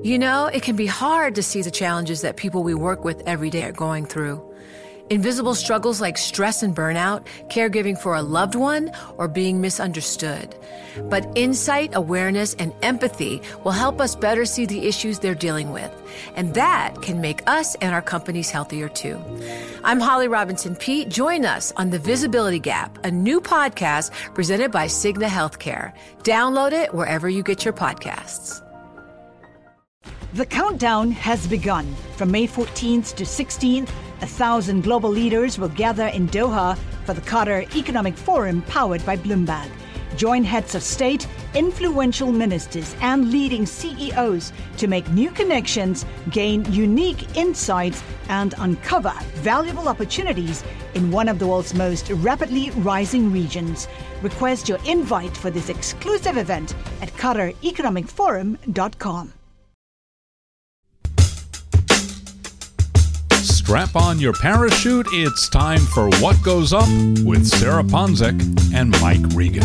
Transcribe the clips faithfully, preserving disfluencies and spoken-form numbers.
You know, it can be hard to see the challenges that people we work with every day are going through. Invisible struggles like stress and burnout, caregiving for a loved one, or being misunderstood. But insight, awareness, and empathy will help us better see the issues they're dealing with. And that can make us and our companies healthier too. I'm Holly Robinson Peete. Join us on The Visibility Gap, a new podcast presented by Cigna Healthcare. Download it wherever you get your podcasts. The countdown has begun. From May fourteenth to sixteenth, a thousand global leaders will gather in Doha for the Qatar Economic Forum powered by Bloomberg. Join heads of state, influential ministers, and leading C E Os to make new connections, gain unique insights, and uncover valuable opportunities in one of the world's most rapidly rising regions. Request your invite for this exclusive event at qatar economic forum dot com. Strap on your parachute. It's time for What Goes Up with Sarah Ponczek and Mike Regan.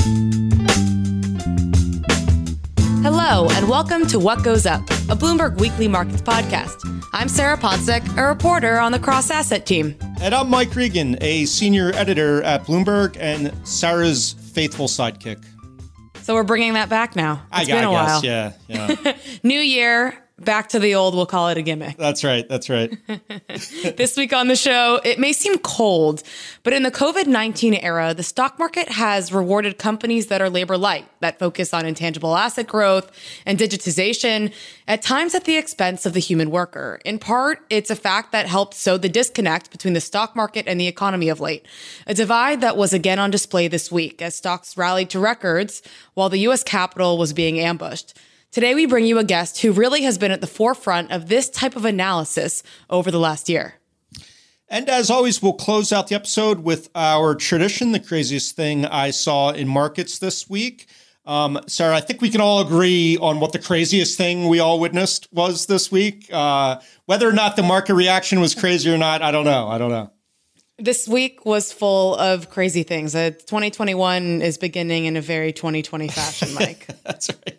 Hello, and welcome to What Goes Up, a Bloomberg Weekly Markets podcast. I'm Sarah Ponczek, a reporter on the Cross Asset team. And I'm Mike Regan, a senior editor at Bloomberg and Sarah's faithful sidekick. So we're bringing that back now. It's I, been a I while. guess, yeah. yeah. New year. Back to the old, we'll call it a gimmick. That's right. That's right. This week on the show, it may seem cold, but in the covid nineteen era, the stock market has rewarded companies that are labor light, that focus on intangible asset growth and digitization, at times at the expense of the human worker. In part, it's a fact that helped sow the disconnect between the stock market and the economy of late, a divide that was again on display this week as stocks rallied to records while the U S Capitol was being ambushed. Today, we bring you a guest who really has been at the forefront of this type of analysis over the last year. And as always, we'll close out the episode with our tradition, the craziest thing I saw in markets this week. Um, Sarah, I think we can all agree on what the craziest thing we all witnessed was this week. Uh, whether or not the market reaction was crazy or not, I don't know. I don't know. This week was full of crazy things. Uh, twenty twenty-one is beginning in a very twenty twenty fashion, Mike. That's right.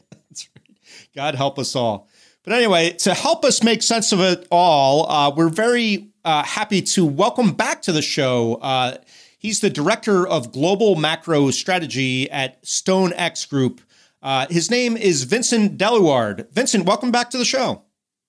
God help us all. But anyway, to help us make sense of it all, uh, we're very uh, happy to welcome back to the show. Uh, he's the director of global macro strategy at StoneX Group. Uh, his name is Vincent Deluard. Vincent, welcome back to the show.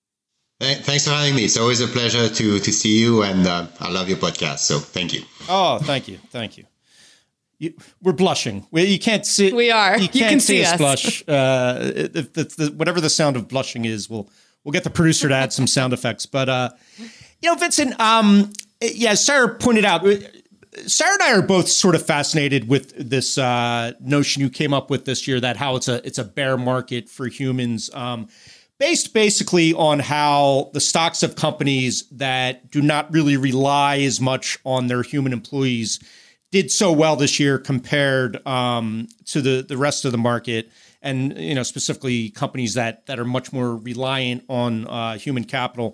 Thanks for having me. It's always a pleasure to to see you, and uh, I love your podcast. So thank you. Oh, thank you. Thank you. You, we're blushing. We, you can't see. We are. You can't you can see, see us us blush. Uh, if the, the, whatever the sound of blushing is, we'll we'll get the producer to add some sound effects. But uh, you know, Vincent. Um, yeah, Sarah pointed out. Sarah and I are both sort of fascinated with this uh, notion you came up with this year that how it's a it's a bear market for humans, um, based basically on how the stocks of companies that do not really rely as much on their human employees did so well this year compared um, to the, the rest of the market, and you know specifically companies that that are much more reliant on uh, human capital.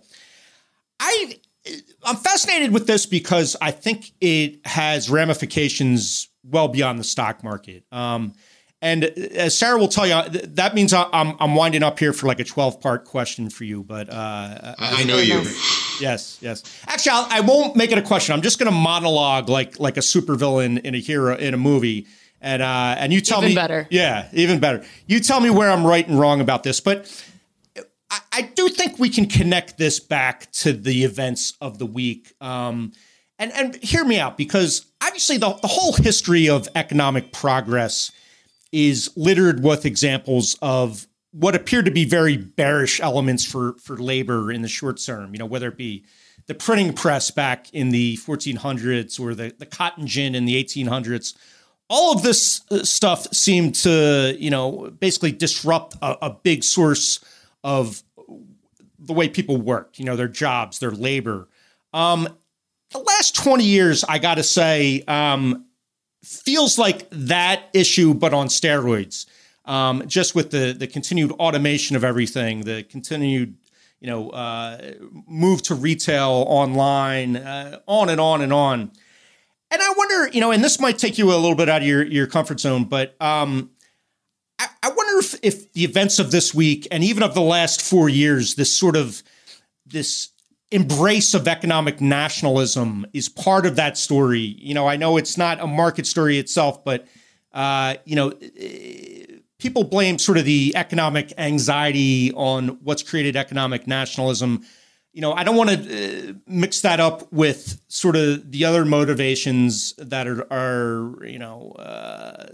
I I'm fascinated with this because I think it has ramifications well beyond the stock market. Um, and as Sarah will tell you, that means I'm I'm winding up here for like a twelve part question for you. But uh, I, I know you. Yes, yes. Actually, I'll, I won't make it a question. I'm just going to monologue like like a supervillain in a hero in a movie, and uh, and you tell even me better. Yeah, even better. You tell me where I'm right and wrong about this, but I, I do think we can connect this back to the events of the week. Um, and and hear me out, because obviously the the whole history of economic progress is littered with examples of what appeared to be very bearish elements for, for labor in the short term, you know, whether it be the printing press back in the fourteen hundreds or the, the cotton gin in the eighteen hundreds. All of this stuff seemed to, you know, basically disrupt a, a big source of the way people worked, you know, their jobs, their labor. Um, the last twenty years, I got to say, um, feels like that issue, but on steroids. Um, just with the the continued automation of everything, the continued, you know, uh, move to retail, online, uh, on and on and on. And I wonder, you know, and this might take you a little bit out of your, your comfort zone, but um, I, I wonder wonder if, if the events of this week and even of the last four years, this sort of this embrace of economic nationalism is part of that story. You know, I know it's not a market story itself, but, uh, you know, people blame sort of the economic anxiety on what's created economic nationalism. You know, I don't want to uh, mix that up with sort of the other motivations that are, are you know, uh,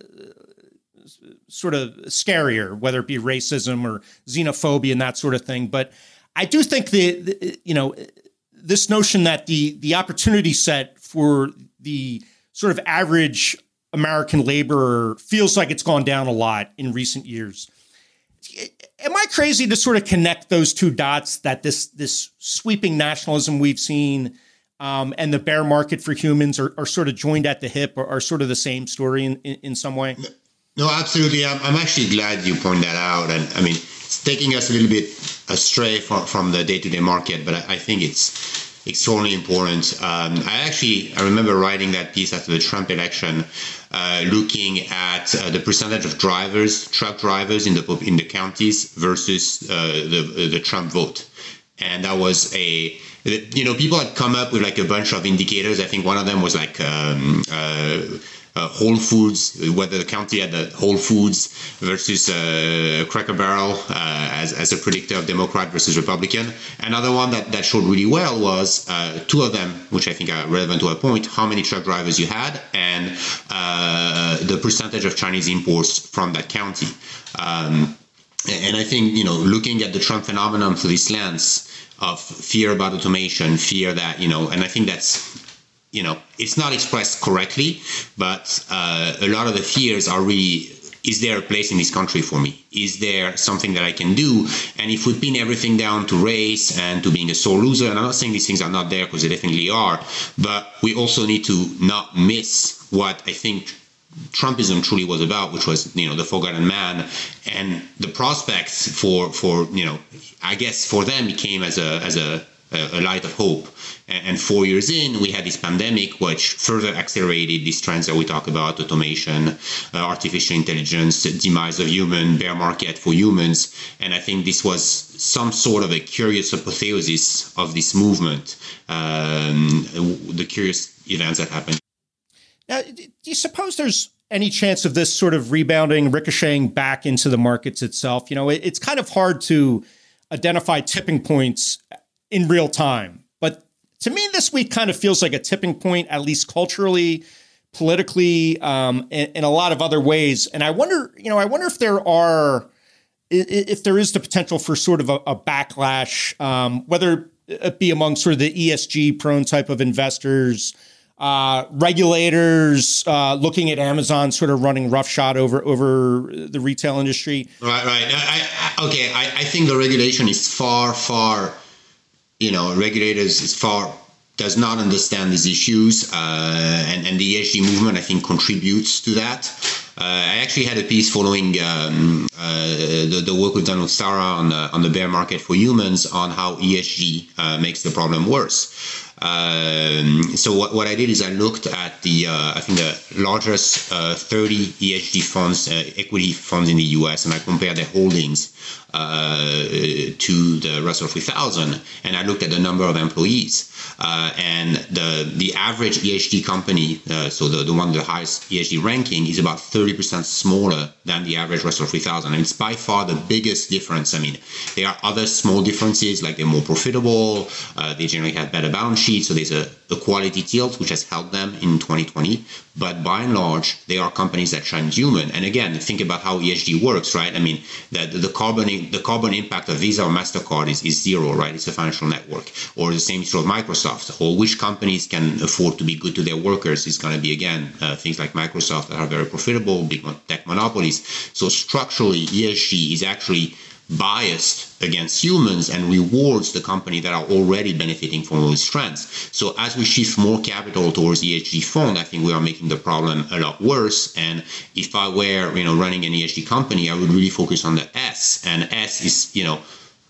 sort of scarier, whether it be racism or xenophobia and that sort of thing. But I do think that, the, you know, this notion that the the opportunity set for the sort of average American laborer feels like it's gone down a lot in recent years. Am I crazy to sort of connect those two dots, that this this sweeping nationalism we've seen um, and the bear market for humans are, are sort of joined at the hip, or are sort of the same story in, in, in some way? No, absolutely. I'm, I'm actually glad you point that out. And I mean, it's taking us a little bit astray from, from the day-to-day market, but I, I think it's extremely important. Um, I actually, I remember writing that piece after the Trump election, uh, looking at uh, the percentage of drivers, truck drivers in the in the counties versus uh, the the Trump vote. And that was a, you know, people had come up with like a bunch of indicators. I think one of them was like um, uh, uh, Whole Foods, whether the county had the Whole Foods versus uh, Cracker Barrel uh, as, as a predictor of Democrat versus Republican. Another one that, that showed really well was uh, two of them, which I think are relevant to a point, how many truck drivers you had and uh, the percentage of Chinese imports from that county. Um, and I think, you know, looking at the Trump phenomenon through this lens of fear about automation, fear that, you know, and I think that's, you know, it's not expressed correctly, but uh, a lot of the fears are really, is there a place in this country for me? Is there something that I can do? And if we pin everything down to race and to being a sore loser, and I'm not saying these things are not there because they definitely are, but we also need to not miss what I think Trumpism truly was about, which was, you know, the forgotten man, and the prospects for, for, you know, I guess for them it came as a, as a, a light of hope. And four years in, we had this pandemic, which further accelerated these trends that we talk about: automation, uh, artificial intelligence, demise of human, bear market for humans. And I think this was some sort of a curious apotheosis of this movement, um, the curious events that happened. Now, do you suppose there's any chance of this sort of rebounding, ricocheting back into the markets itself? You know, it, it's kind of hard to identify tipping points in real time. But to me, this week kind of feels like a tipping point, at least culturally, politically, um, and in a lot of other ways. And I wonder, you know, I wonder if there are, if there is the potential for sort of a, a backlash, um, whether it be among sort of the E S G prone type of investors, uh, regulators uh, looking at Amazon sort of running roughshod over over the retail industry. Right, right. I, I, okay, I, I think the regulation is far, far. You know, regulators is far does not understand these issues, uh, and and the E S G movement, I think, contributes to that. Uh, I actually had a piece following um, uh, the, the work we've done with Sarah on the, on the bear market for humans on how E S G uh, makes the problem worse. Um, so what, what I did is I looked at the, uh, I think the largest uh, thirty E S G funds, uh, equity funds in the U S, and I compared their holdings uh, to the Russell three thousand, and I looked at the number of employees. Uh, and the the average E S G company, uh, so the, the one with the highest E S G ranking, is about thirty percent smaller than the average Russell three thousand. And it's by far the biggest difference. I mean, there are other small differences, like they're more profitable, uh, they generally have better balance sheets, so there's a, a quality tilt, which has helped them in twenty twenty. But by and large, they are companies that shine human. And again, think about how E S G works, right? I mean, the, the carbon the carbon impact of Visa or MasterCard is, is zero, right? It's a financial network. Or the same is true of Microsoft. Or which companies can afford to be good to their workers is going to be, again, uh, things like Microsoft that are very profitable, big tech monopolies. So structurally, E S G is actually biased against humans and rewards the company that are already benefiting from those trends. So as we shift more capital towards E S G fund, I think we are making the problem a lot worse. And if I were, you know, running an E S G company, I would really focus on the S. And S is, you know,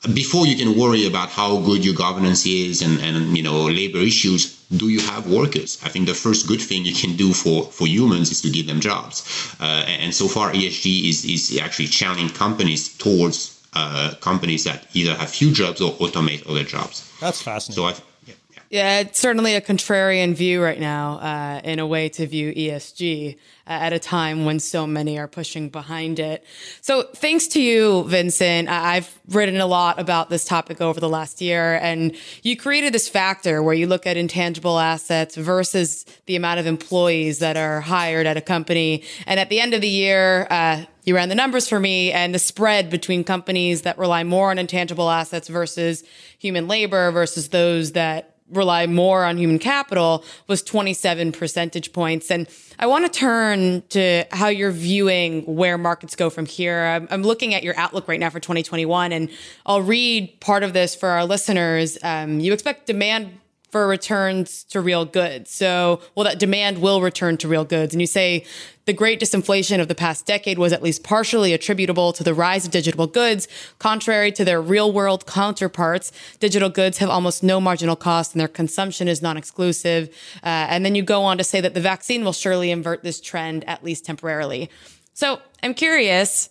before you can worry about how good your governance is and, and you know labor issues, do you have workers? I think the first good thing you can do for, for humans is to give them jobs. Uh, and so far, E S G is, is actually channeling companies towards uh, companies that either have few jobs or automate other jobs. That's fascinating. So I, yeah, yeah, it's certainly a contrarian view right now, uh, in a way to view E S G uh, at a time when so many are pushing behind it. So thanks to you, Vincent, I've written a lot about this topic over the last year, and you created this factor where you look at intangible assets versus the amount of employees that are hired at a company. And at the end of the year, uh, you ran the numbers for me, and the spread between companies that rely more on intangible assets versus human labor versus those that rely more on human capital was twenty-seven percentage points. And I want to turn to how you're viewing where markets go from here. I'm, I'm looking at your outlook right now for twenty twenty-one, and I'll read part of this for our listeners. Um, you expect demand for returns to real goods. So, well, that demand will return to real goods. And you say the great disinflation of the past decade was at least partially attributable to the rise of digital goods. Contrary to their real world counterparts, digital goods have almost no marginal cost and their consumption is non-exclusive. Uh, and then you go on to say that the vaccine will surely invert this trend, at least temporarily. So I'm curious,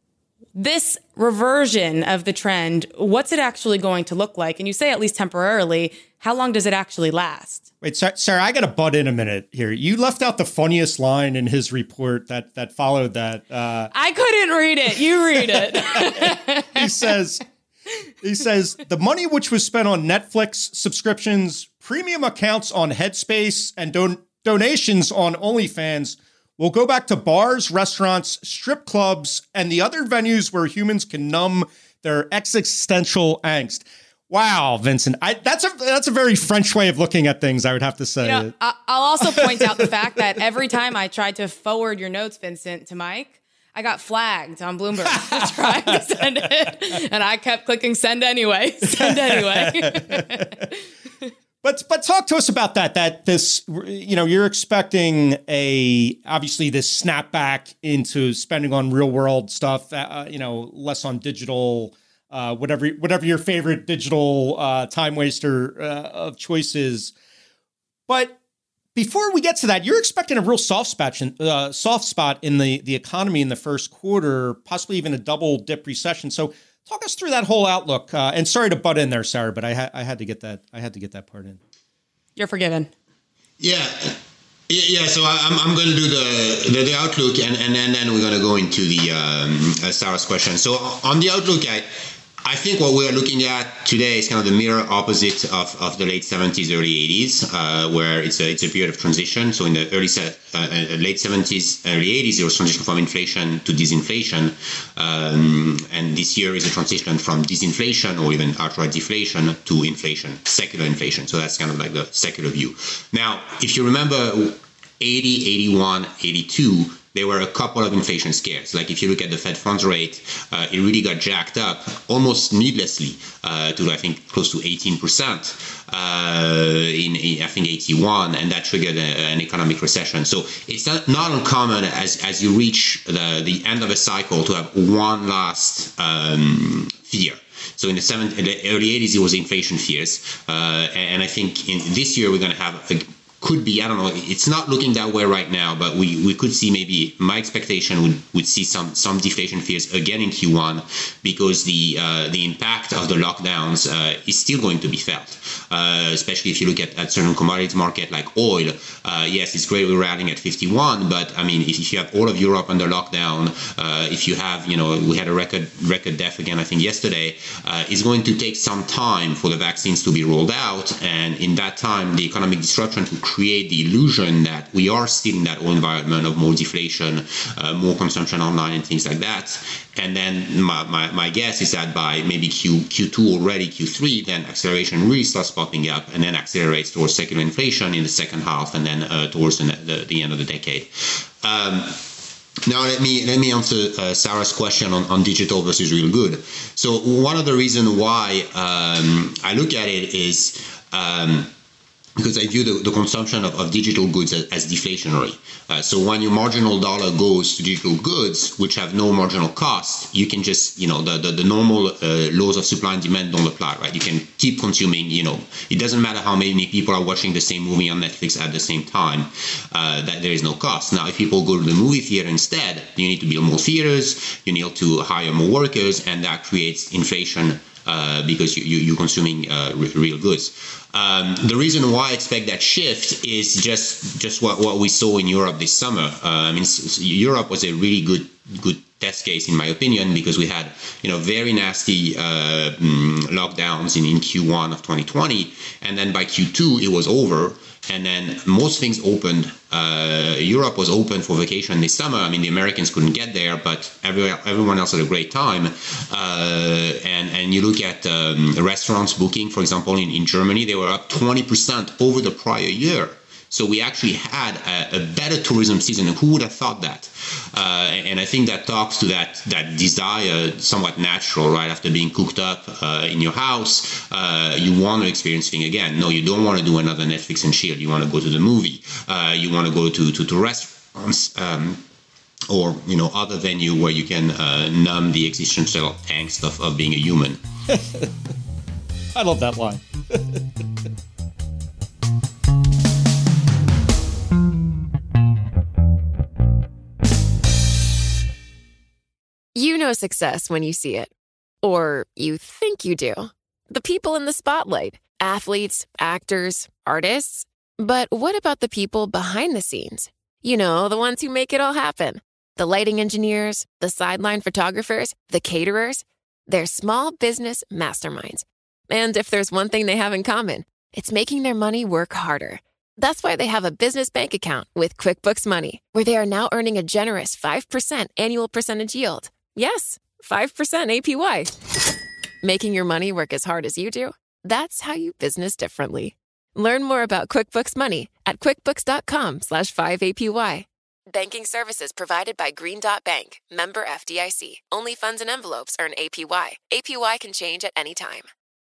this reversion of the trend, what's it actually going to look like? And you say at least temporarily. How long does it actually last? Wait, Sarah, I got to butt in a minute here. You left out the funniest line in his report that that followed that. Uh, I couldn't read it. You read it. he says, he says, the money which was spent on Netflix subscriptions, premium accounts on Headspace, and don- donations on OnlyFans will go back to bars, restaurants, strip clubs, and the other venues where humans can numb their existential angst. Wow, Vincent, I, that's a that's a very French way of looking at things, I would have to say. You know, I'll also point out the fact that every time I tried to forward your notes, Vincent, to Mike, I got flagged on Bloomberg for trying to send it, and I kept clicking send anyway, send anyway. But but talk to us about that. That this, you know, you're expecting a obviously this snapback into spending on real world stuff. Uh, you know, less on digital. Uh, whatever whatever your favorite digital uh, time waster uh, of choice is. But before we get to that, you're expecting a real soft spot, uh, soft spot in the, the economy in the first quarter, possibly even a double dip recession. So talk us through that whole outlook. Uh, and sorry to butt in there, Sarah, but I, ha- I had to get that I had to get that part in. You're forgiven. Yeah. Yeah, so I'm I'm going to do the, the the outlook, and and then, then we're going to go into the um, uh, Sarah's question. So on the outlook, I I think what we're looking at today is kind of the mirror opposite of, of the late seventies, early eighties, uh, where it's a it's a period of transition. So in the early se- uh, late seventies, early eighties, there was transition from inflation to disinflation, um, and this year is a transition from disinflation or even outright deflation to inflation, secular inflation. So that's kind of like the secular view. Now, if you remember eighty, eighty-one, eighty-two, there were a couple of inflation scares. Like if you look at the Fed funds rate, uh, it really got jacked up almost needlessly uh, to, I think, close to eighteen percent uh, in, in, I think, eighty-one, and that triggered a, an economic recession. So it's not, not uncommon as, as you reach the, the end of a cycle to have one last um, fear. So in the, seven, in the early eighties, it was inflation fears. Uh, and, and I think in this year, we're going to have a could be, I don't know, it's not looking that way right now, but we, we could see maybe, my expectation would, would see some some deflation fears again in Q one, because the uh, the impact of the lockdowns uh, is still going to be felt, uh, especially if you look at, at certain commodities market like oil. Uh, yes, it's great we're rallying at fifty-one, but I mean, if, if you have all of Europe under lockdown, uh, if you have, you know, we had a record record death again, I think yesterday, uh, it's going to take some time for the vaccines to be rolled out, and in that time, the economic disruption to create the illusion that we are still in that old environment of more deflation, uh, more consumption online and things like that. And then my, my, my guess is that by maybe Q, Q2 already, Q three, then acceleration really starts popping up and then accelerates towards secular inflation in the second half and then uh, towards the, the, the end of the decade. Um, Now let me let me answer uh, Sarah's question on, on digital versus real good. So one of the reasons why um, I look at it is um, because I view the, the consumption of, of digital goods as, as deflationary. Uh, so when your marginal dollar goes to digital goods, which have no marginal cost, you can just, you know, the, the, the normal uh, laws of supply and demand don't apply, right? You can keep consuming, you know, it doesn't matter how many people are watching the same movie on Netflix at the same time, uh, that there is no cost. Now, if people go to the movie theater instead, you need to build more theaters, you need to hire more workers, and that creates inflation uh, because you, you, you're consuming uh, real goods. Um, the reason why I expect that shift is just just what, what we saw in Europe this summer. Uh, I mean, Europe was a really good good test case, in my opinion, because we had, you know, very nasty uh, lockdowns in, in Q one of twenty twenty, and then by Q two it was over, and then most things opened. Uh, Europe was open for vacation this summer. I mean, the Americans couldn't get there, but every, everyone else had a great time. Uh, and, and you look at um, restaurants booking, for example, in, in Germany, they were up twenty percent over the prior year. So we actually had a, a better tourism season. Who would have thought that? Uh, and I think that talks to that that desire, somewhat natural, right? After being cooked up uh, in your house, uh, you want to experience things again. No, you don't want to do another Netflix and chill. You want to go to the movie. Uh, you want to go to, to, to restaurants. Um, or, you know, other venue where you can uh, numb the existential angst of, of being a human. I love that line. You know success when you see it. Or you think you do. The people in the spotlight. Athletes, actors, artists. But what about the people behind the scenes? You know, the ones who make it all happen. The lighting engineers, the sideline photographers, the caterers. They're small business masterminds. And if there's one thing they have in common, it's making their money work harder. That's why they have a business bank account with QuickBooks Money, where they are now earning a generous five percent annual percentage yield. Yes, five percent A P Y. Making your money work as hard as you do? That's how you business differently. Learn more about QuickBooks Money at quickbooks.com slash 5APY. Banking services provided by Green Dot Bank, member F D I C. Only funds and envelopes earn A P Y. A P Y can change at any time.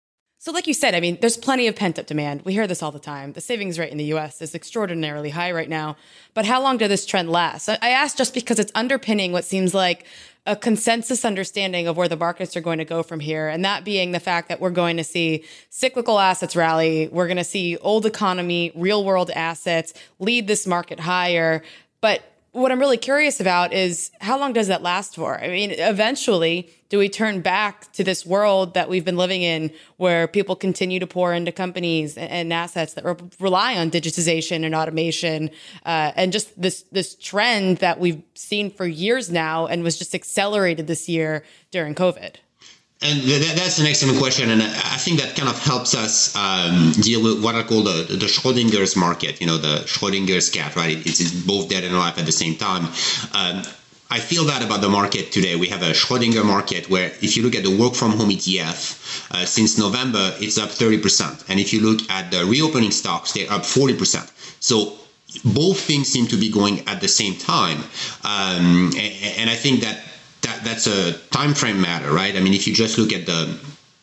So like you said, I mean, there's plenty of pent-up demand. We hear this all the time. The savings rate in the U S is extraordinarily high right now. But how long does this trend last? I ask just because it's underpinning what seems like a consensus understanding of where the markets are going to go from here. And that being the fact that we're going to see cyclical assets rally. We're going to see old economy, real world assets lead this market higher. But what I'm really curious about is how long does that last for? I mean, eventually, do we turn back to this world that we've been living in where people continue to pour into companies and, and assets that re- rely on digitization and automation uh, and just this this trend that we've seen for years now and was just accelerated this year during COVID? And th- that's an excellent question, and I think that kind of helps us um, deal with what I call the, the Schrodinger's market, you know, the Schrodinger's cat, right? It's, it's both dead and alive at the same time. Um, I feel that about the market today. We have a Schrodinger market where if you look at the work from home E T F, uh, since November, it's up thirty percent. And if you look at the reopening stocks, they're up forty percent. So both things seem to be going at the same time. Um, and, and I think that That, that's a time frame matter, right? I mean, if you just look at the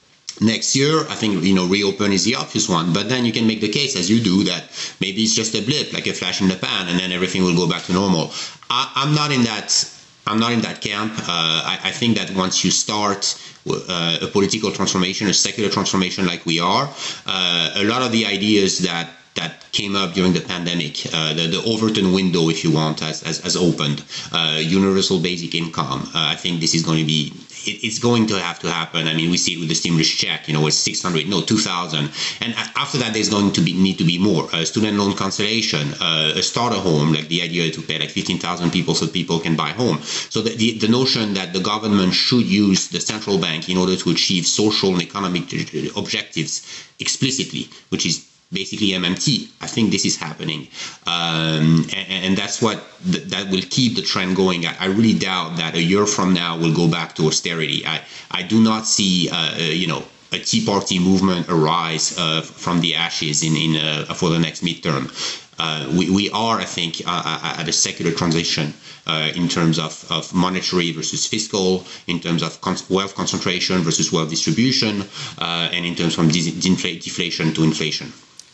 next year, I think, you know, reopen is the obvious one. But then you can make the case, as you do, that maybe it's just a blip, like a flash in the pan, and then everything will go back to normal. I, I'm not in that. I'm not in that camp. Uh, I, I think that once you start uh, a political transformation, a secular transformation like we are, uh, a lot of the ideas that that came up during the pandemic, uh, the, the Overton window, if you want, has, has, has opened. Uh, universal basic income. Uh, I think this is going to be, it, it's going to have to happen. I mean, we see it with the stimulus check, you know, it's six hundred, no, two thousand. And after that, there's going to be need to be more. Uh, student loan cancellation, uh, a starter home, like the idea to pay like fifteen thousand people so people can buy home. So the, the, the notion that the government should use the central bank in order to achieve social and economic objectives explicitly, which is basically M M T. I think this is happening. Um, and, and that's what th- that will keep the trend going. I, I really doubt that a year from now we'll go back to austerity. I, I do not see, uh, you know, a Tea Party movement arise uh, from the ashes in, in uh, for the next midterm. Uh, we, we are, I think, uh, at a secular transition uh, in terms of, of monetary versus fiscal, in terms of con- wealth concentration versus wealth distribution, uh, and in terms from de- deflation to inflation.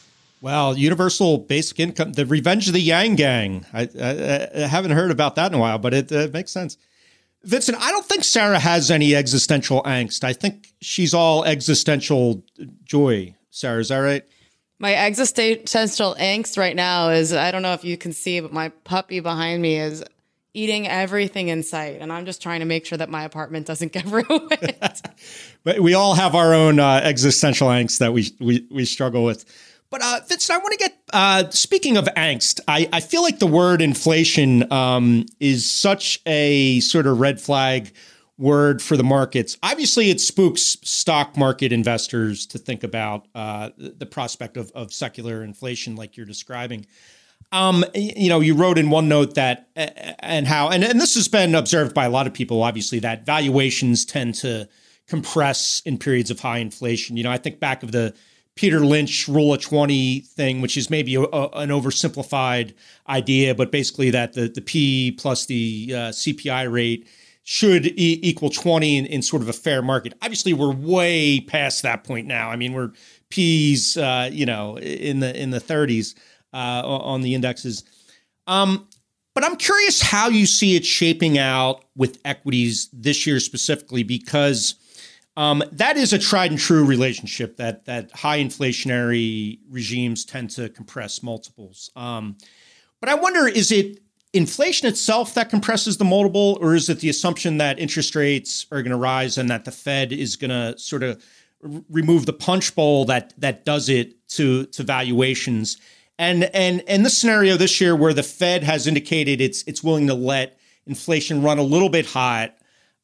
Well, universal basic income, the revenge of the Yang Gang. I, I, I haven't heard about that in a while, but it uh, makes sense. Vincent, I don't think Sarah has any existential angst. I think she's all existential joy. Sarah, is that right? My existential angst right now is, I don't know if you can see, but my puppy behind me is eating everything in sight. And I'm just trying to make sure that my apartment doesn't get ruined. But we all have our own uh, existential angst that we, we, we struggle with. But uh, Vincent, I want to get, uh, speaking of angst, I, I feel like the word inflation um, is such a sort of red flag word for the markets. Obviously, it spooks stock market investors to think about uh, the prospect of, of secular inflation like you're describing. Um, you know, you wrote in one note that uh, and how, and, and this has been observed by a lot of people, obviously, that valuations tend to compress in periods of high inflation. You know, I think back of the Peter Lynch rule of twenty thing, which is maybe a, a, an oversimplified idea, but basically that the, the P plus the uh, C P I rate should e- equal twenty in, in sort of a fair market. Obviously, we're way past that point now. I mean, we're P's, uh, you know, in the in the thirties uh, on the indexes. Um, but I'm curious how you see it shaping out with equities this year specifically, because Um, that is a tried and true relationship that that high inflationary regimes tend to compress multiples. Um, but I wonder, is it inflation itself that compresses the multiple, or is it the assumption that interest rates are going to rise and that the Fed is going to sort of r- remove the punch bowl that that does it to to valuations? And and and this scenario this year where the Fed has indicated it's it's willing to let inflation run a little bit hot.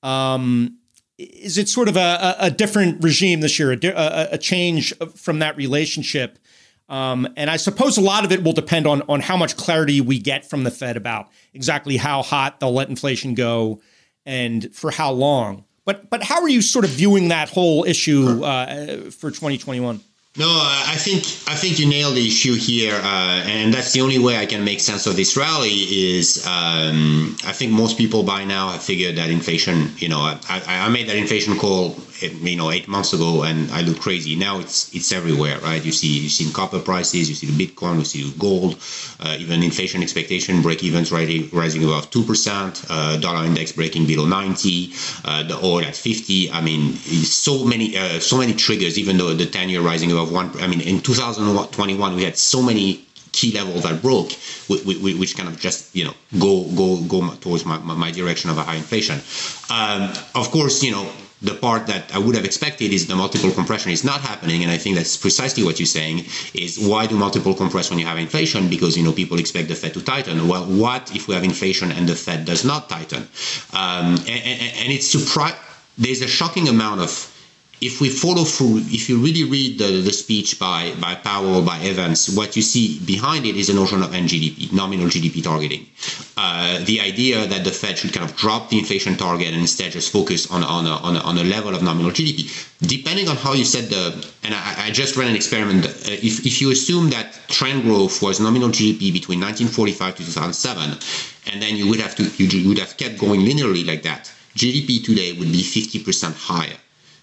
Um, Is it sort of a, a different regime this year, a, a change from that relationship? Um, and I suppose a lot of it will depend on, on how much clarity we get from the Fed about exactly how hot they'll let inflation go and for how long. But but how are you sort of viewing that whole issue uh, for twenty twenty-one? No, I think I think you nailed the issue here, uh, and that's the only way I can make sense of this rally. Is um, I think most people by now have figured that inflation. You know, I, I made that inflation call, you know, eight months ago, and I look crazy. Now it's it's everywhere, right? You see you see copper prices, you see the Bitcoin, you see gold, uh, even inflation expectation break evens rising rising above two percent, uh, dollar index breaking below ninety, uh, the oil at fifty. I mean, so many uh, so many triggers. Even though the ten year rising above one, I mean, in two thousand twenty-one, we had so many key levels that broke, which kind of just, you know, go go go towards my, my direction of a high inflation. Um, of course, you know, the part that I would have expected is the multiple compression is not happening. And I think that's precisely what you're saying is, why do multiple compress when you have inflation? Because, you know, people expect the Fed to tighten. Well, what if we have inflation and the Fed does not tighten? Um, and, and, and it's surprising. There's a shocking amount of, if we follow through, if you really read the, the speech by, by Powell, by Evans, what you see behind it is a notion of N G D P, nominal G D P targeting. Uh, the idea that the Fed should kind of drop the inflation target and instead just focus on, on, a, on, a, on a level of nominal G D P. Depending on how you set the, and I, I just ran an experiment, uh, if, if you assume that trend growth was nominal G D P between nineteen forty-five to two thousand seven, and then you would have to, you would have kept going linearly like that, G D P today would be fifty percent higher.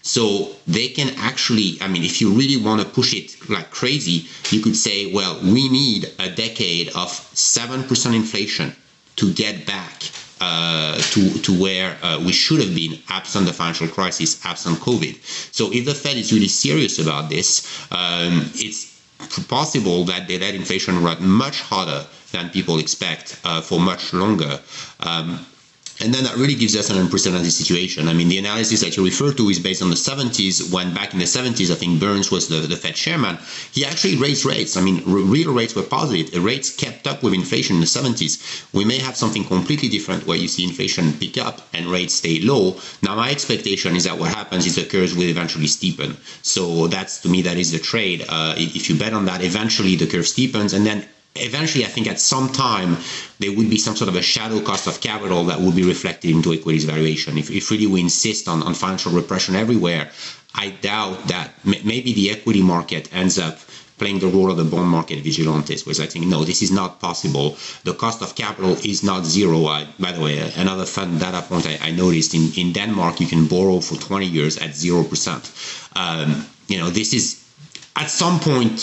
So they can actually, I mean, if you really want to push it like crazy, you could say, well, we need a decade of seven percent inflation to get back uh, to, to where uh, we should have been absent the financial crisis, absent COVID. So if the Fed is really serious about this, um, it's possible that they let inflation run much harder than people expect uh, for much longer. Um, And then that really gives us an unprecedented situation. I mean, the analysis that you refer to is based on the seventies, when back in the seventies, I think Burns was the, the Fed chairman. He actually raised rates. I mean, r- real rates were positive. The rates kept up with inflation in the seventies. We may have something completely different where you see inflation pick up and rates stay low. Now, my expectation is that what happens is the curves will eventually steepen. So that's, to me, that is the trade. Uh, if you bet on that, eventually the curve steepens, and then eventually, I think at some time, there would be some sort of a shadow cost of capital that would be reflected into equities valuation. If, if really we insist on, on financial repression everywhere, I doubt that m- maybe the equity market ends up playing the role of the bond market vigilantes, whereas I think, no, this is not possible. The cost of capital is not zero. I, by the way, another fun data point I, I noticed, in, in Denmark, you can borrow for twenty years at zero percent. Um, you know, this is, at some point,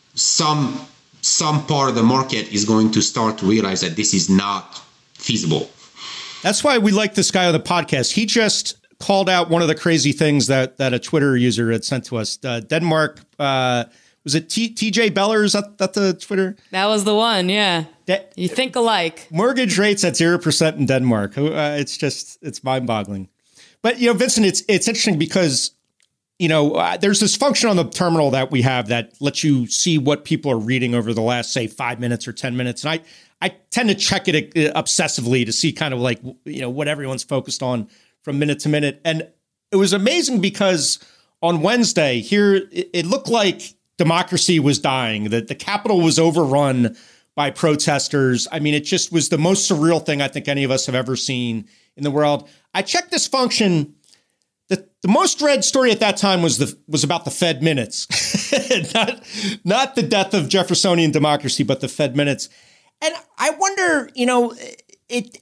some some part of the market is going to start to realize that this is not feasible. That's why we like this guy on the podcast. He just called out one of the crazy things that that a Twitter user had sent to us. Uh, Denmark, uh, was it T- TJ Beller? Is that, that the Twitter? That was the one, yeah. De- you think alike. Mortgage rates at zero percent in Denmark. Uh, it's just, it's mind-boggling. But, you know, Vincent, it's it's interesting because, you know, uh, there's this function on the terminal that we have that lets you see what people are reading over the last, say, five minutes or ten minutes. And I, I tend to check it obsessively to see kind of like, you know, what everyone's focused on from minute to minute. And it was amazing because on Wednesday here, it, it looked like democracy was dying, that the Capitol was overrun by protesters. I mean, it just was the most surreal thing I think any of us have ever seen in the world. I checked this function. The, the most read story at that time was the was about the Fed minutes, not, not the death of Jeffersonian democracy, but the Fed minutes. And I wonder, you know, it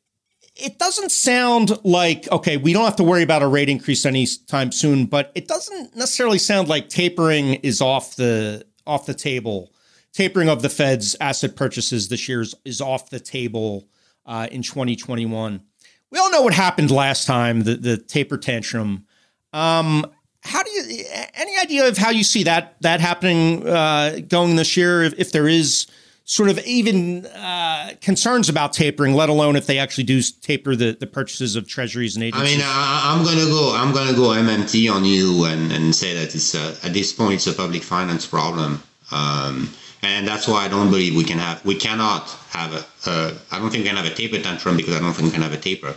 it doesn't sound like, okay, we don't have to worry about a rate increase anytime soon, but it doesn't necessarily sound like tapering is off the off the table. Tapering of the Fed's asset purchases this year is, is off the table uh, in twenty twenty-one. We all know what happened last time, the, the taper tantrum. Um, how do you, any idea of how you see that that happening uh, going this year, if, if there is sort of even uh, concerns about tapering, let alone if they actually do taper the, the purchases of treasuries and agencies? I mean, I, I'm gonna go. I'm gonna go M M T on you and, and say that it's a, at this point it's a public finance problem, um, and that's why I don't believe we can have. We cannot have a. a I don't think we can have a taper tantrum because I don't think we can have a taper.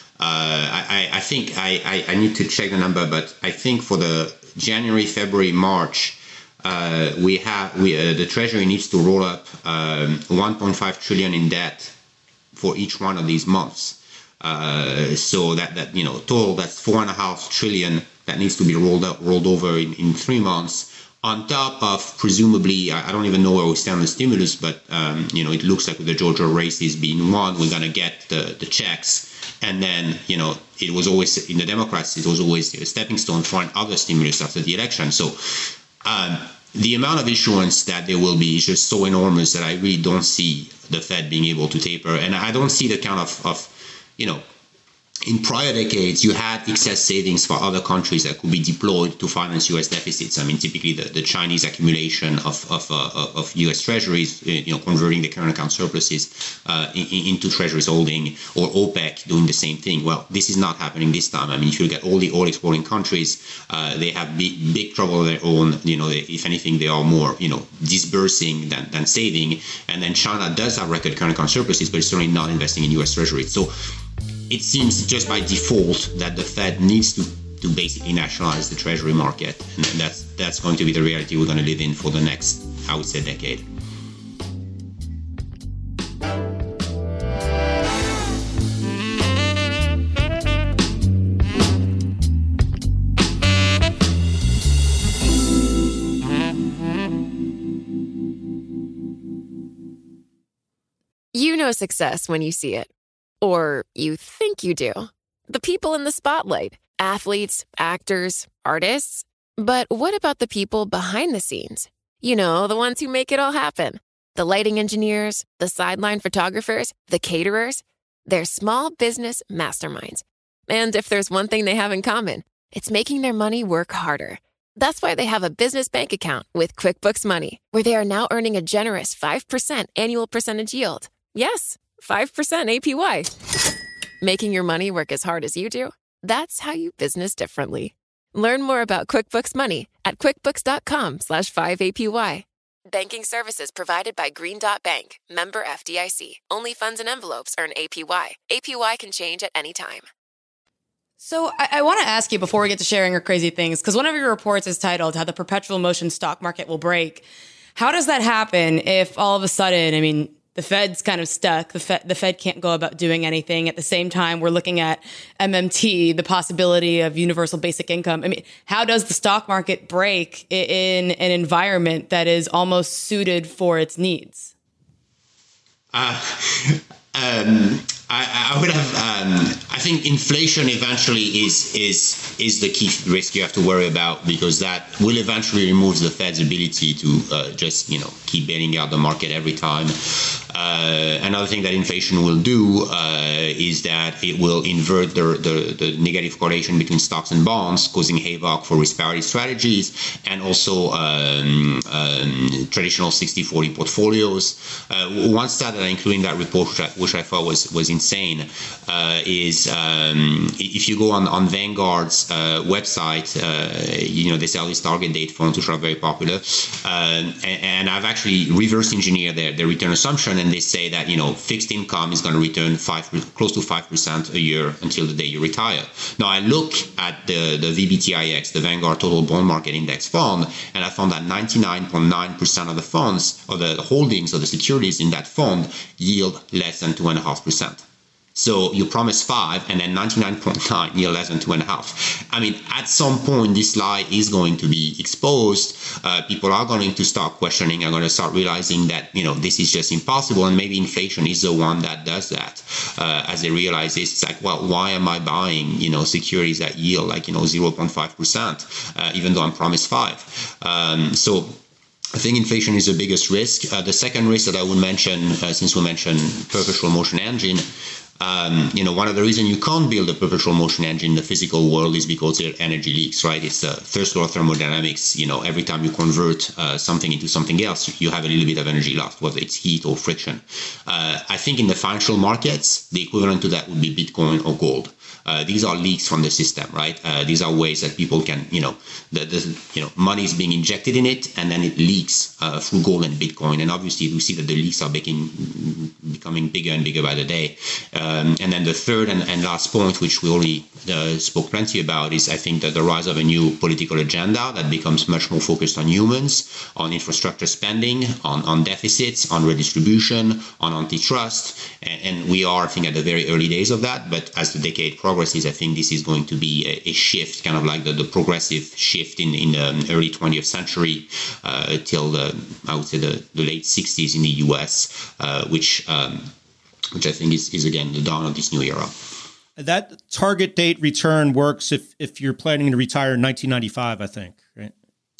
Uh, I, I think I, I, I need to check the number, but I think for the January, February, March. Uh, we have we uh, the Treasury needs to roll up um, one point five trillion in debt for each one of these months. Uh, so that that you know total that's four and a half trillion that needs to be rolled up rolled over in, in three months. On top of presumably, I, I don't even know where we stand on the stimulus, but um, you know it looks like with the Georgia races being won, we're gonna get the the checks, and then you know it was always in the Democrats it was always a stepping stone for another stimulus after the election. So. Um, the amount of issuance that there will be is just so enormous that I really don't see the Fed being able to taper. And I don't see the kind of, of you know, in prior decades, you had excess savings for other countries that could be deployed to finance U S deficits. I mean, typically the, the Chinese accumulation of of, uh, of U S treasuries, you know, converting the current account surpluses uh, in, into treasuries holding, or OPEC doing the same thing. Well, this is not happening this time. I mean, if you look at all the oil exporting countries, uh, they have big, big trouble of their own. You know, if anything, they are more, you know, disbursing than, than saving. And then China does have record current account surpluses, but it's certainly not investing in U S treasuries. So it seems just by default that the Fed needs to, to basically nationalize the treasury market. And that's that's going to be the reality we're going to live in for the next, I would say, decade. You know success when you see it. Or you think you do. The people in the spotlight, athletes, actors, artists. But what about the people behind the scenes? You know, the ones who make it all happen. The lighting engineers, the sideline photographers, the caterers. They're small business masterminds. And if there's one thing they have in common, it's making their money work harder. That's why they have a business bank account with QuickBooks Money, where they are now earning a generous five percent annual percentage yield. Yes, five percent A P Y. Making your money work as hard as you do? That's how you business differently. Learn more about QuickBooks Money at quickbooks.com slash 5APY. Banking services provided by Green Dot Bank, member F D I C. Only funds and envelopes earn A P Y. A P Y can change at any time. So I, I want to ask you before we get to sharing your crazy things, because one of your reports is titled How the Perpetual Motion Stock Market Will Break. How does that happen if all of a sudden, I mean, the Fed's kind of stuck. The Fed, the Fed can't go about doing anything. At the same time, we're looking at M M T, the possibility of universal basic income. I mean, how does the stock market break in an environment that is almost suited for its needs? Uh, um, I, I would have. Um, I think inflation eventually is is is the key risk you have to worry about, because that will eventually remove the Fed's ability to uh, just you know keep bailing out the market every time. Uh, another thing that inflation will do uh, is that it will invert the, the the negative correlation between stocks and bonds, causing havoc for risk parity strategies and also um, um, traditional sixty forty portfolios. Uh, one stat that I included in that report, which I, which I thought was was insane, uh, is um, if you go on on Vanguard's uh, website, uh, you know they sell these target date funds which are very popular, uh, and, and I've actually reverse engineered their their return assumption. And they say that, you know, fixed income is going to return five, close to five percent a year until the day you retire. Now, I look at the, the V B T I X, the Vanguard Total Bond Market Index fund, and I found that ninety-nine point nine percent of the funds, or the holdings, or the securities in that fund yield less than two point five percent. So you promise five, and then ninety-nine point nine, yield less than two and a half. I mean, at some point, this lie is going to be exposed. Uh, people are going to start questioning, are going to start realizing that, you know, this is just impossible. And maybe inflation is the one that does that. Uh, as they realize this, it's like, well, why am I buying, you know, securities that yield like, you know, zero point five percent, uh, even though I'm promised five? Um, so I think inflation is the biggest risk. Uh, the second risk that I would mention, uh, since we mentioned perpetual motion engine, Um, you know, one of the reasons you can't build a perpetual motion engine in the physical world is because there are energy leaks, right? It's the first law of thermodynamics. You know, every time you convert uh, something into something else, you have a little bit of energy lost, whether it's heat or friction. Uh, I think in the financial markets, the equivalent to that would be Bitcoin or gold. Uh, these are leaks from the system, right? Uh, these are ways that people can, you know, the, the you know money is being injected in it, and then it leaks uh, through gold and Bitcoin. And obviously, we see that the leaks are making, becoming bigger and bigger by the day. Um, and then the third and, and last point, which we already uh, spoke plenty about, is I think that the rise of a new political agenda that becomes much more focused on humans, on infrastructure spending, on, on deficits, on redistribution, on antitrust. And, and we are, I think, at the very early days of that. But as the decade progresses, I think this is going to be a, a shift, kind of like the, the progressive shift in, in the early twentieth century uh, till the, I would say, the, the late sixties in the U S, uh, which um, which I think is, is, again, the dawn of this new era. That target date return works if, if you're planning to retire in nineteen ninety-five, I think, right?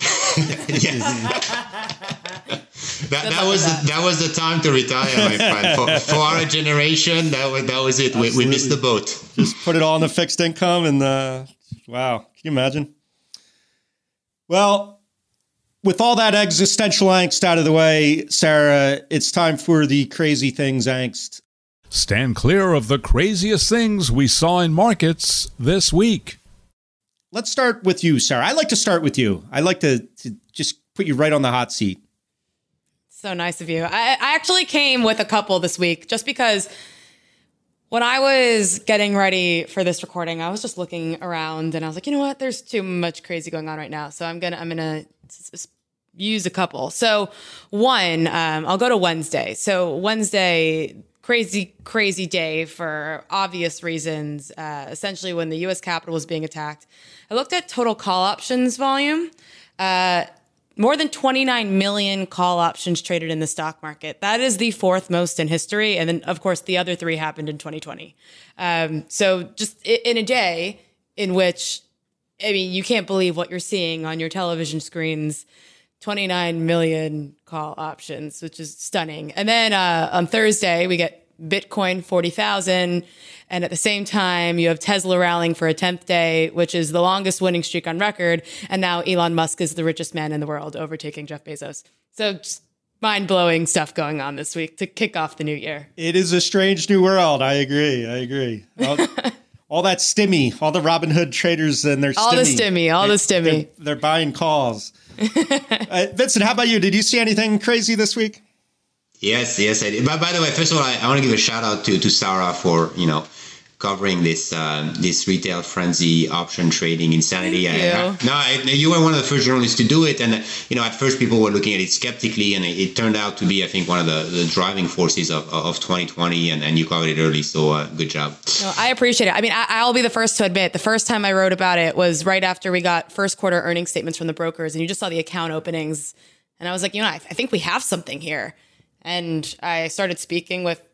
That, that was the, that was the time to retire, my friend. For, for our generation, that was that was it. We, we missed the boat. Just put it all in the fixed income, and uh, wow, can you imagine? Well, with all that existential angst out of the way, Sarah, it's time for the crazy things angst. Stand clear of the craziest things we saw in markets this week. Let's start with you, Sarah. I like to start with you. I like to, to just put you right on the hot seat. So nice of you. I, I actually came with a couple this week just because when I was getting ready for this recording, I was just looking around and I was like, you know what? There's too much crazy going on right now. So I'm going to, I'm going to use a couple. So one, um, I'll go to Wednesday. So Wednesday, crazy, crazy day for obvious reasons. Uh, essentially, when the U S Capitol was being attacked, I looked at total call options volume. Uh, more than twenty-nine million call options traded in the stock market. That is the fourth most in history. And then, of course, the other three happened in twenty twenty. Um, so just in a day in which, I mean, you can't believe what you're seeing on your television screens. twenty-nine million call options, which is stunning. And then uh, on Thursday, we get Bitcoin forty thousand. And at the same time, you have Tesla rallying for a tenth day, which is the longest winning streak on record. And now Elon Musk is the richest man in the world, overtaking Jeff Bezos. So just mind-blowing stuff going on this week to kick off the new year. It is a strange new world. I agree. I agree. All, all that stimmy, all the Robinhood traders and their stimmy. All the stimmy, all the stimmy. They're, they're buying calls. uh, Vincent, how about you? Did you see anything crazy this week? Yes, yes, I did. But by the way, first of all, I, I want to give a shout out to, to Sarah for, you know, covering this um, this retail frenzy option trading insanity. Thank you. I, I, no, I, you were one of the first journalists to do it. And, you know, at first people were looking at it skeptically, and it, it turned out to be, I think, one of the, the driving forces of, of twenty twenty, and, and you covered it early. So uh, good job. No, I appreciate it. I mean, I, I'll be the first to admit, the first time I wrote about it was right after we got first quarter earnings statements from the brokers, and you just saw the account openings. And I was like, you know, I, I think we have something here. And I started speaking with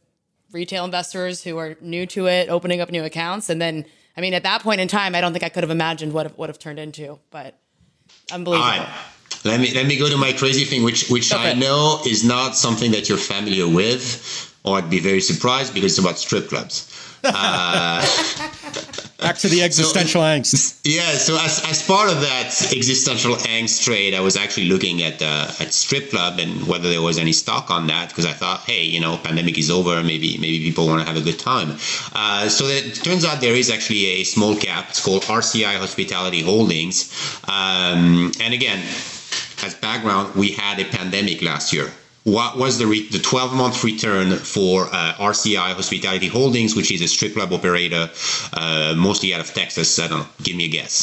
retail investors who are new to it, opening up new accounts. And then, I mean, at that point in time, I don't think I could have imagined what it would have turned into, but unbelievable. All right. Let me, let me go to my crazy thing, which, which I know is not something that you're familiar with, or I'd be very surprised because it's about strip clubs. Uh, Back to the existential so, angst. Yeah, so as, as part of that existential angst trade, I was actually looking at uh, at strip club and whether there was any stock on that, because I thought, hey, you know, pandemic is over, maybe maybe people want to have a good time. Uh, so it turns out there is actually a small cap. It's called R C I Hospitality Holdings. Um, and again, as background, we had a pandemic last year. What was the re- the twelve-month return for uh, R C I Hospitality Holdings, which is a strip club operator, uh, mostly out of Texas? I don't know. Give me a guess.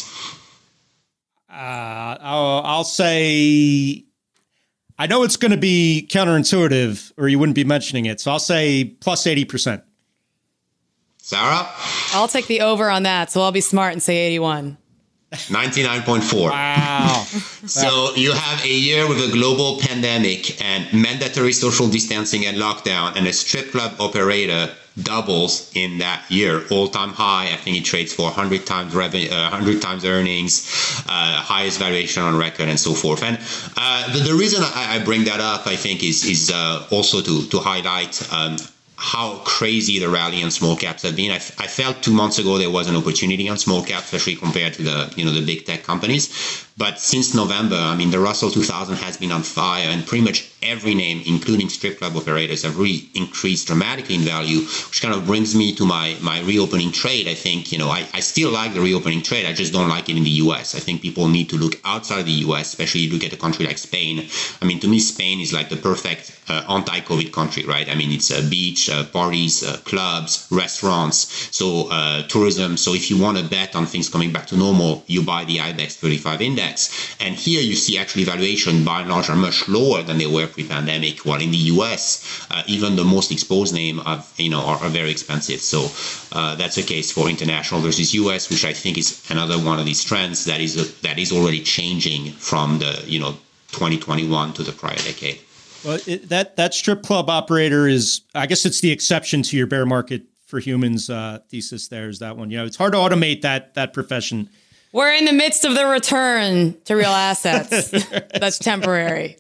Uh, I'll, I'll say, I know it's going to be counterintuitive, or you wouldn't be mentioning it. So I'll say plus eighty percent. Sarah? I'll take the over on that. So I'll be smart and say eighty-one. ninety-nine point four. Wow. So you have a year with a global pandemic and mandatory social distancing and lockdown, and a strip club operator doubles in that year, all-time high. I think it trades for one hundred times revenue, uh, one hundred times earnings, uh, highest valuation on record, and so forth. And uh, the, the reason I, I bring that up, I think, is is uh, also to to highlight Um, how crazy the rally on small caps have been. I, f- I felt two months ago there was an opportunity on small caps, especially compared to the you know the big tech companies. But since November, I mean, the Russell two thousand has been on fire, and pretty much every name, including strip club operators, have really increased dramatically in value, which kind of brings me to my my reopening trade. I think, you know, I, I still like the reopening trade. I just don't like it in the U S. I think people need to look outside the U S, especially look at a country like Spain. I mean, to me, Spain is like the perfect uh, anti-COVID country, right? I mean, it's a beach, uh, parties, uh, clubs, restaurants, so uh, tourism. So if you want to bet on things coming back to normal, you buy the I BEX thirty-five index. And here you see actually valuation by and large are much lower than they were pre-pandemic. While in the U S, uh, even the most exposed name of, you know, are, are very expensive. So uh, that's a case for international versus U S, which I think is another one of these trends that is a, that is already changing from the, you know, twenty twenty-one to the prior decade. Well, it, that that strip club operator is, I guess it's the exception to your bear market for humans uh, thesis. There is that one. You know, it's hard to automate that that profession. We're in the midst of the return to real assets. That's temporary.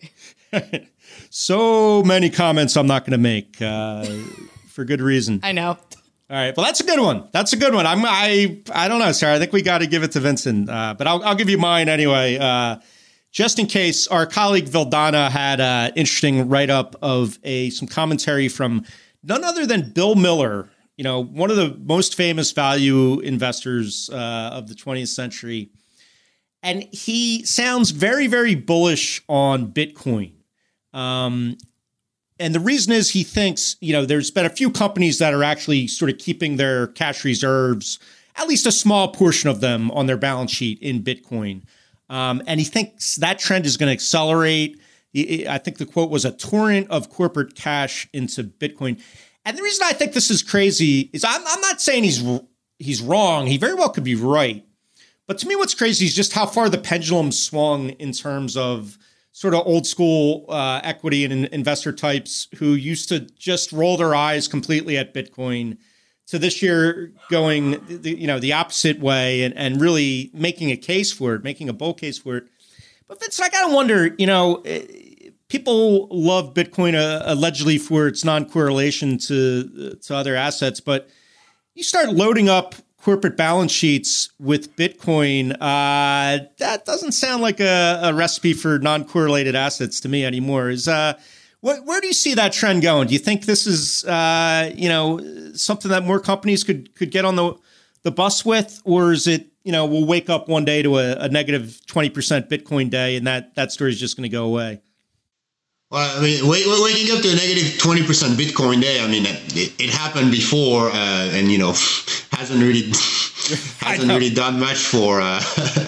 So many comments I'm not going to make uh, for good reason. I know. All right. Well, that's a good one. That's a good one. I'm, I I don't know, Sarah. I think we got to give it to Vincent. Uh, but I'll, I'll give you mine anyway. Uh, just in case, our colleague Vildana had an interesting write-up of a some commentary from none other than Bill Miller, you know, one of the most famous value investors uh, of the twentieth century. And he sounds very, very bullish on Bitcoin. Um, and the reason is he thinks, you know, there's been a few companies that are actually sort of keeping their cash reserves, at least a small portion of them, on their balance sheet in Bitcoin. Um, and he thinks that trend is going to accelerate. I think the quote was a torrent of corporate cash into Bitcoin. And the reason I think this is crazy is I'm, I'm not saying he's he's wrong. He very well could be right. But to me, what's crazy is just how far the pendulum swung in terms of sort of old school uh, equity and investor types who used to just roll their eyes completely at Bitcoin to this year going, the, you know, the opposite way and, and really making a case for it, making a bull case for it. But Vince, I got to wonder, you know, people love Bitcoin uh, allegedly for its non-correlation to to other assets, but you start loading up corporate balance sheets with Bitcoin, uh, that doesn't sound like a, a recipe for non-correlated assets to me anymore. Is uh, wh- where do you see that trend going? Do you think this is uh, you know something that more companies could could get on the the bus with, or is it, you know, we'll wake up one day to a, a negative twenty percent Bitcoin day and that that story is just going to go away? Well, I mean, waking up to a negative twenty percent Bitcoin day, I mean, it, it happened before, uh, and, you know, hasn't really hasn't really done much for uh,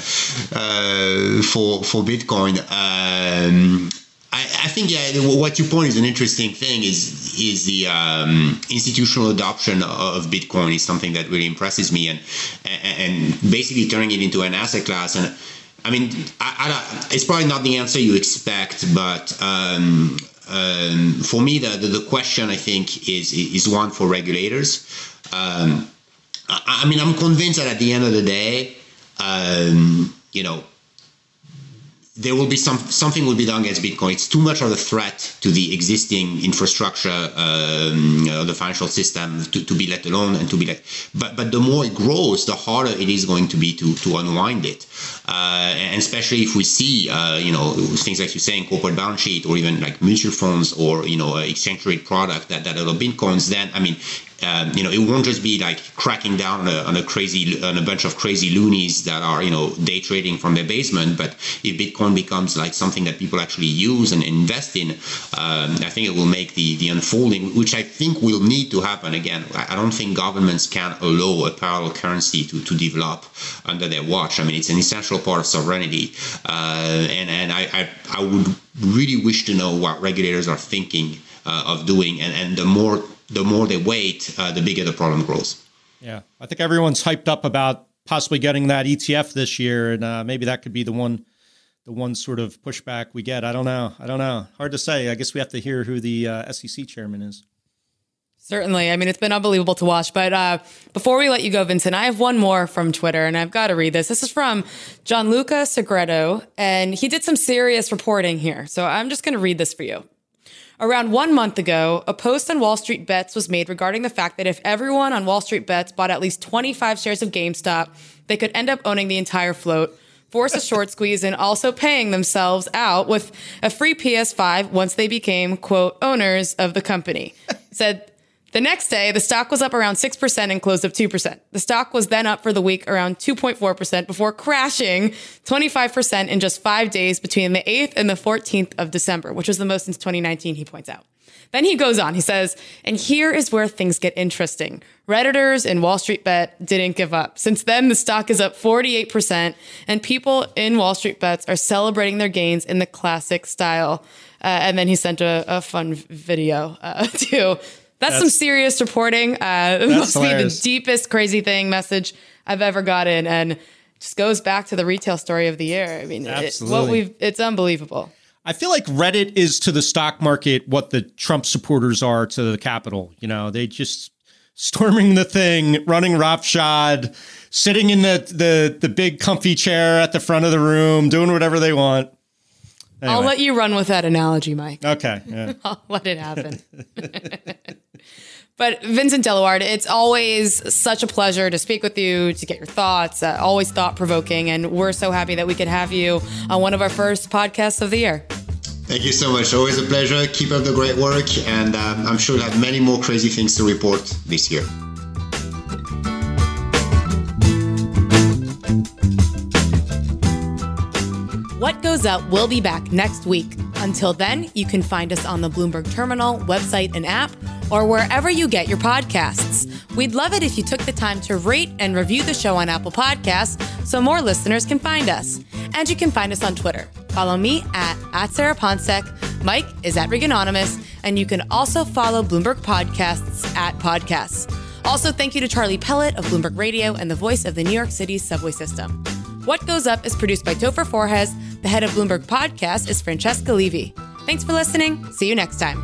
uh, for for Bitcoin. Um, I, I think, yeah, what you point is an interesting thing. Is is the um, institutional adoption of Bitcoin is something that really impresses me, and and basically turning it into an asset class. And I mean, I, I, it's probably not the answer you expect, but um, um, for me, the, the the question I think is is one for regulators. Um, I, I mean, I'm convinced that at the end of the day, um, you know, there will be some something will be done against Bitcoin. It's too much of a threat to the existing infrastructure, um, you know, the financial system to, to be let alone and to be let. But but the more it grows, the harder it is going to be to to unwind it. Uh, and especially if we see, uh, you know, things like you're saying, corporate balance sheet, or even like mutual funds, or you know, exchange rate product that that are Bitcoins. Then I mean. Um, you know, it won't just be like cracking down on a, on a crazy, on a bunch of crazy loonies that are, you know, day trading from their basement. But if Bitcoin becomes like something that people actually use and invest in, um, I think it will make the, the unfolding, which I think will need to happen. Again, I don't think governments can allow a parallel currency to, to develop under their watch. I mean, it's an essential part of sovereignty. Uh, and, and I, I, I would really wish to know what regulators are thinking uh, of doing. And, and the more the more they wait, uh, the bigger the problem grows. Yeah, I think everyone's hyped up about possibly getting that E T F this year, and uh, maybe that could be the one, the one sort of pushback we get. I don't know. I don't know. Hard to say. I guess we have to hear who the uh, S E C chairman is. Certainly. I mean, it's been unbelievable to watch. But uh, before we let you go, Vincent, I have one more from Twitter, and I've got to read this. This is from Gianluca Segreto, and he did some serious reporting here. So I'm just going to read this for you. Around one month ago, a post on Wall Street Bets was made regarding the fact that if everyone on Wall Street Bets bought at least twenty-five shares of GameStop, they could end up owning the entire float, force a short squeeze, and also paying themselves out with a free P S five once they became, quote, owners of the company. Said the next day, the stock was up around six percent and closed up two percent. The stock was then up for the week around two point four percent before crashing twenty-five percent in just five days between the eighth and the fourteenth of December, which was the most since twenty nineteen, he points out. Then he goes on, he says, and here is where things get interesting. Redditors and Wall Street Bet didn't give up. Since then, the stock is up forty-eight percent, and people in Wall Street Bets are celebrating their gains in the classic style. Uh, and then he sent a, a fun video uh, too. That's, that's some serious reporting. Uh, it must hilarious. be the deepest crazy thing message I've ever gotten, and just goes back to the retail story of the year. I mean, it, what we've it's unbelievable. I feel like Reddit is to the stock market what the Trump supporters are to the Capitol. You know, they just storming the thing, running roughshod, sitting in the the the big comfy chair at the front of the room, doing whatever they want. Anyway. I'll let you run with that analogy, Mike. Okay. Yeah. I'll let it happen. But Vincent Delouard, it's always such a pleasure to speak with you, to get your thoughts, uh, always thought-provoking, and we're so happy that we could have you on one of our first podcasts of the year. Thank you so much. Always a pleasure. Keep up the great work, and um, I'm sure we'll have many more crazy things to report this year. What Goes Up will be back next week. Until then, you can find us on the Bloomberg Terminal, website, and app, or wherever you get your podcasts. We'd love it if you took the time to rate and review the show on Apple Podcasts so more listeners can find us. And you can find us on Twitter. Follow me at, at Sarah Ponsek. Mike is at Reganonymous. And you can also follow Bloomberg Podcasts at Podcasts. Also, thank you to Charlie Pellet of Bloomberg Radio and the voice of the New York City subway system. What Goes Up is produced by Topher Forhecz. The head of Bloomberg Podcast is Francesca Levy. Thanks for listening. See you next time.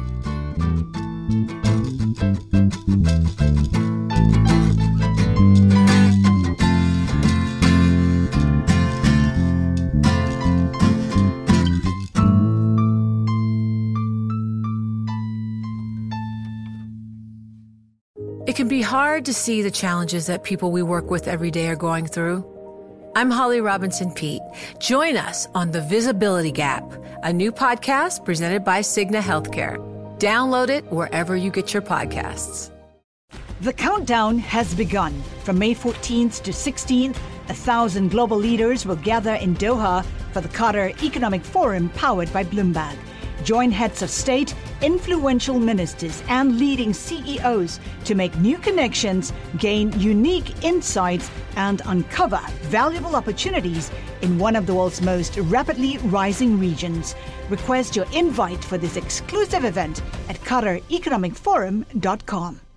It can be hard to see the challenges that people we work with every day are going through. I'm Holly Robinson Peete. Join us on The Visibility Gap, a new podcast presented by Cigna Healthcare. Download it wherever you get your podcasts. The countdown has begun. From May fourteenth to sixteenth, a thousand global leaders will gather in Doha for the Qatar Economic Forum powered by Bloomberg. Join heads of state, influential ministers, and leading C E Os to make new connections, gain unique insights, and uncover valuable opportunities in one of the world's most rapidly rising regions. Request your invite for this exclusive event at Qatar Economic Forum dot com.